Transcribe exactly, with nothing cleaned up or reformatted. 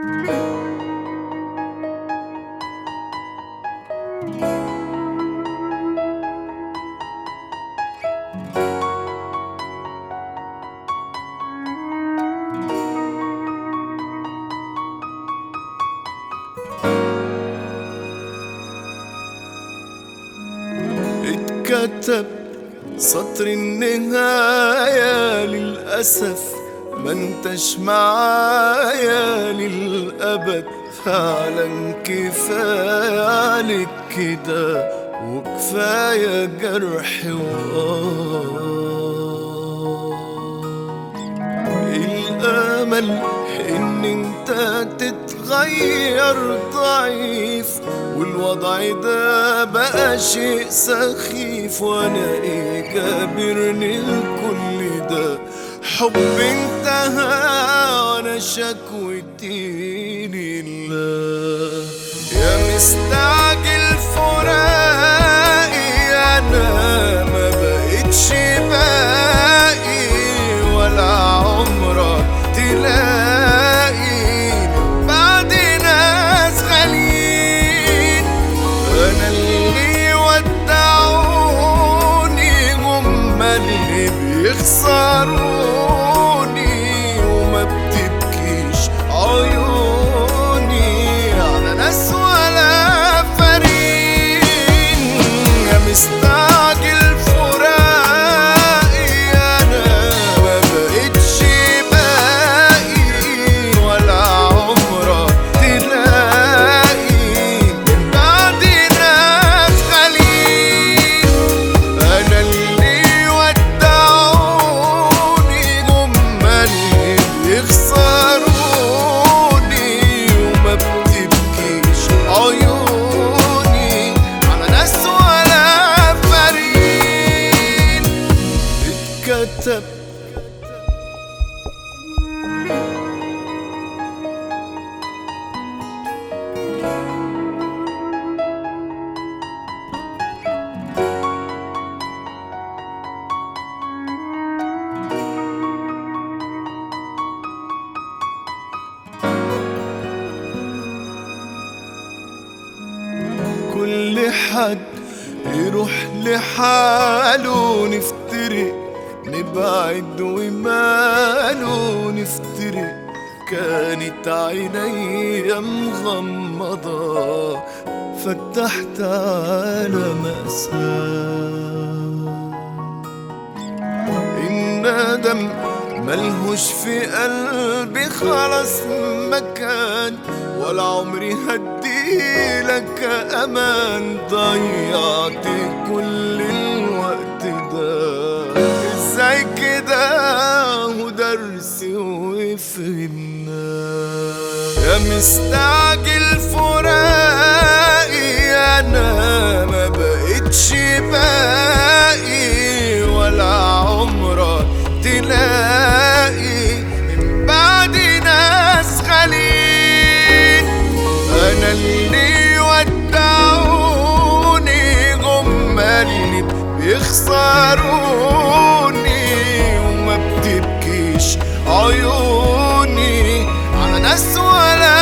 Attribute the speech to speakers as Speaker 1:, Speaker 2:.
Speaker 1: اتكتب سطر النهاية للأسف، ما انتش معايا للأبد. فعلا كفاية عليك كده، وكفاية جرح وآه. الأمل إن انت تتغير ضعيف، والوضع ده بقى شيء سخيف. وانا ايه جابرني لكل ده؟ حب انتهى وانا شكوتي لله. يا مستعجل فراقي، انا ما بقتش باقي، ولا عمرك تلاقي بعد ناس غاليين. انا اللي ودعوني هم اللي بيخسروني، وما بتبكيش عيوني على ناس ولا فارقين. يا مستعجل فراقي، انا ما بقتش باقي، ولا عمرك تلاقي بعد ناس غاليين. انا اللي ودعوني هم اللي بيخسروني، وما بتبكيش عيوني على ناس ولا فارقين. اتكتب كل حد يروح لحاله، نفترق نبعد وماله نفترق. كانت عيني مغمضة، فتحت على مأساة. الندم ملهوش في قلبي خلاص مكان، ولا عمري هديلك أمان. ضيعت كل الوقت ده ازاي كده؟ ودرسي وفهمنا. يا مستعجل فراقي، انا ما بقتش باقي، ولا عمرك تلاقي من بعد ناس غاليين. انا اللي ودعوني هم اللي بيخسروني، وما بتبكيش عيوني على ناس ولا